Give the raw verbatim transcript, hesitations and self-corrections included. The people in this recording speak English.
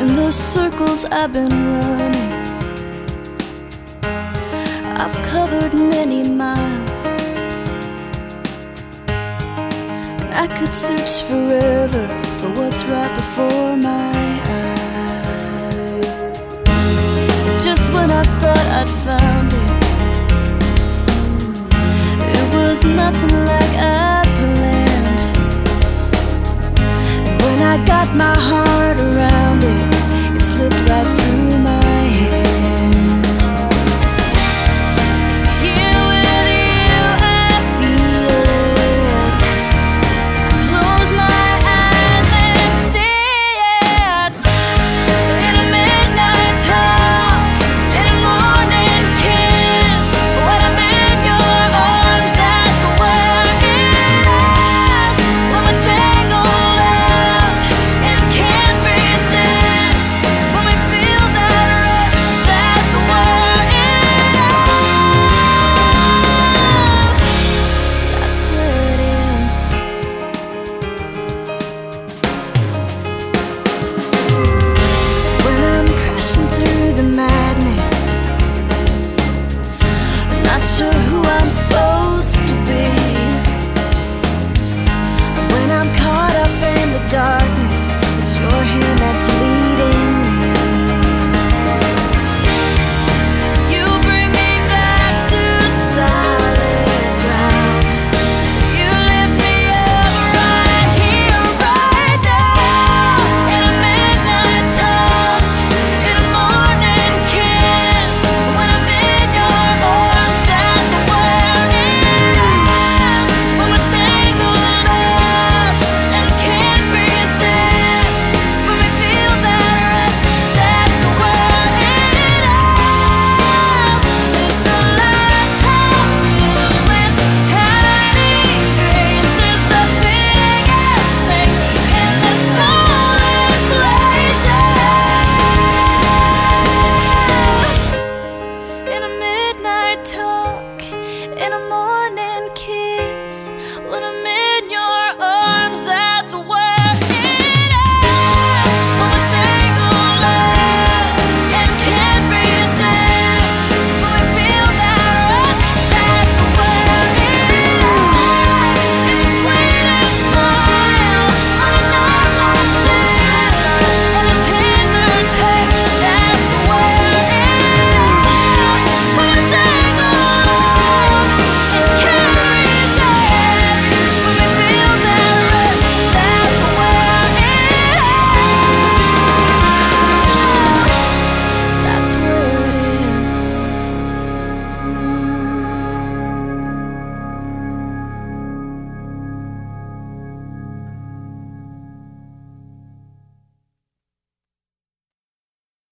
in the circles I've been running. I've covered many miles, and I could search forever for what's right before my eyes. Just when I thought I'd found it, it was nothing like I'd planned. And when I got my heart